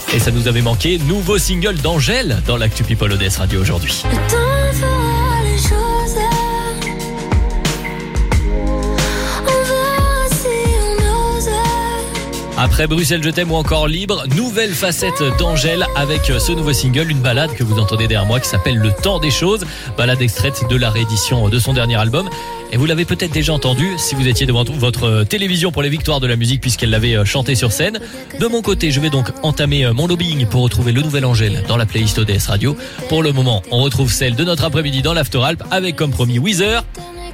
Et ça nous avait manqué. Nouveau single d'Angèle dans l'actu People ODS Radio aujourd'hui. Le temps fera les choses. On verra si on ose. Après Bruxelles je t'aime ou encore Libre, nouvelle facette d'Angèle avec ce nouveau single, une balade que vous entendez derrière moi qui s'appelle Le temps des choses, balade extraite de la réédition de son dernier album. Et vous l'avez peut-être déjà entendu si vous étiez devant votre télévision pour les victoires de la musique puisqu'elle l'avait chanté sur scène. De mon côté, je vais donc entamer mon lobbying pour retrouver le nouvel Angèle dans la playlist ODS Radio. Pour le moment, on retrouve celle de notre après-midi dans l'After Alp avec comme promis Weezer.